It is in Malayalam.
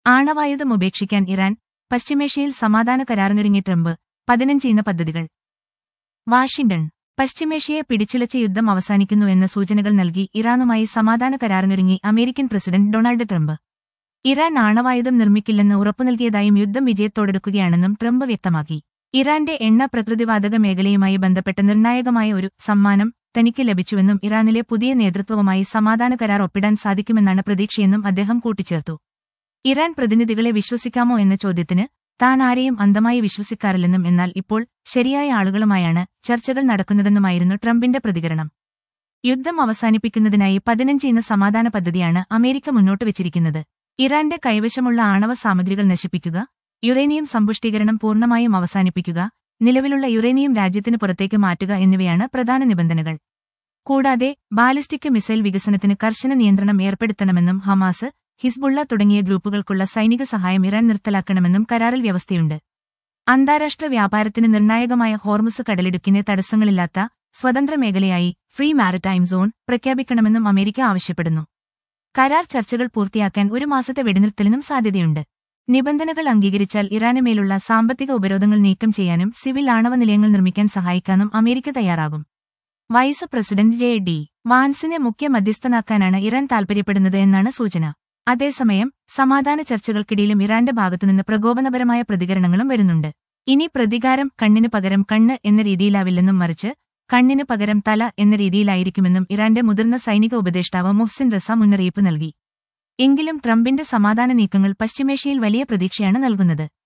ആണവായുധം ഉപേക്ഷിക്കാൻ ഇറാൻ, പശ്ചിമേഷ്യയിൽ സമാധാന കരാറിനൊരുങ്ങി ട്രംപ്, 15 ഇന പദ്ധതികൾ. വാഷിംഗ്ടൺ. പശ്ചിമേഷ്യയെ പിടിച്ചുലച്ച യുദ്ധം അവസാനിക്കുന്നു എന്ന സൂചനകൾ നൽകി ഇറാനുമായി സമാധാന കരാറിനൊരുങ്ങി American president Donald Trump. Iran ആണവായുധം നിർമ്മിക്കില്ലെന്ന് ഉറപ്പു നൽകിയതായും യുദ്ധം വിജയത്തോടെടുക്കുകയാണെന്നും ട്രംപ് വ്യക്തമാക്കി. ഇറാന്റെ എണ്ണ പ്രകൃതിവാതക മേഖലയുമായി ബന്ധപ്പെട്ട നിർണായകമായ ഒരു സമ്മാനം തനിക്ക് ലഭിച്ചുവെന്നും ഇറാനിലെ പുതിയ നേതൃത്വവുമായി സമാധാന കരാർ ഒപ്പിടാൻ സാധിക്കുമെന്നാണ് പ്രതീക്ഷയെന്നും അദ്ദേഹം കൂട്ടിച്ചേർത്തു. ഇറാൻ പ്രതിനിധികളെ വിശ്വസിക്കാമോ എന്ന ചോദ്യത്തിന് താൻ ആരെയും അന്ധമായി വിശ്വസിക്കാറില്ലെന്നും എന്നാൽ ഇപ്പോൾ ശരിയായ ആളുകളുമായാണ് ചർച്ചകൾ നടക്കുന്നതെന്നുമായിരുന്നു ട്രംപിന്റെ പ്രതികരണം. യുദ്ധം അവസാനിപ്പിക്കുന്നതിനായി 15 ഇന സമാധാന പദ്ധതിയാണ് അമേരിക്ക മുന്നോട്ട് വച്ചിരിക്കുന്നത്. ഇറാന്റെ കൈവശമുള്ള ആണവ സാമഗ്രികൾ നശിപ്പിക്കുക, യുറേനിയം സമ്പുഷ്ടീകരണം പൂർണ്ണമായും അവസാനിപ്പിക്കുക, നിലവിലുള്ള യുറേനിയം രാജ്യത്തിന് പുറത്തേക്ക് മാറ്റുക എന്നിവയാണ് പ്രധാന നിബന്ധനകൾ. കൂടാതെ ബാലിസ്റ്റിക് മിസൈൽ വികസനത്തിന് കർശന നിയന്ത്രണം ഏർപ്പെടുത്തണമെന്നും ഹമാസ്, ഹിസ്ബുള്ള തുടങ്ങിയ ഗ്രൂപ്പുകൾക്കുള്ള സൈനിക സഹായം ഇറാൻ നിർത്തലാക്കണമെന്നും കരാറിൽ വ്യവസ്ഥയുണ്ട്. അന്താരാഷ്ട്ര വ്യാപാരത്തിന് നിർണായകമായ ഹോർമുസ് കടലിടുക്കിനെ തടസ്സങ്ങളില്ലാത്ത സ്വതന്ത്ര മേഖലയായി ഫ്രീ മാരിടൈം സോൺ പ്രഖ്യാപിക്കണമെന്നും അമേരിക്ക ആവശ്യപ്പെടുന്നു. കരാർ ചർച്ചകൾ പൂർത്തിയാക്കാൻ 1 മാസത്തെ വെടിനിർത്തലിനും സാധ്യതയുണ്ട്. നിബന്ധനകൾ അംഗീകരിച്ചാൽ ഇറാന് മേലുള്ള സാമ്പത്തിക ഉപരോധങ്ങൾ നീക്കം ചെയ്യാനും സിവിൽ ആണവ നിലയങ്ങൾ നിർമ്മിക്കാൻ സഹായിക്കാനും അമേരിക്ക തയ്യാറാകും. Vice president ജെ.ഡി. വാൻസിനെ മുഖ്യ മധ്യസ്ഥനാക്കാനാണ് ഇറാൻ താൽപര്യപ്പെടുന്നത് എന്നാണ് സൂചന. അതേസമയം സമാധാന ചർച്ചകൾക്കിടയിലും ഇറാന്റെ ഭാഗത്തുനിന്ന് പ്രകോപനപരമായ പ്രതികരണങ്ങളും വരുന്നുണ്ട്. ഇനി പ്രതികാരം കണ്ണിന് പകരം കണ്ണ് എന്ന രീതിയിലാവില്ലെന്നും മറിച്ച് കണ്ണിന് പകരം തല എന്ന രീതിയിലായിരിക്കുമെന്നും ഇറാന്റെ മുതിർന്ന സൈനിക ഉപദേഷ്ടാവ് മുഹ്സിൻ റസ മുന്നറിയിപ്പ് നൽകി. എങ്കിലും ട്രംപിന്റെ സമാധാന നീക്കങ്ങൾ പശ്ചിമേഷ്യയിൽ വലിയ പ്രതീക്ഷയാണ് നൽകുന്നത്.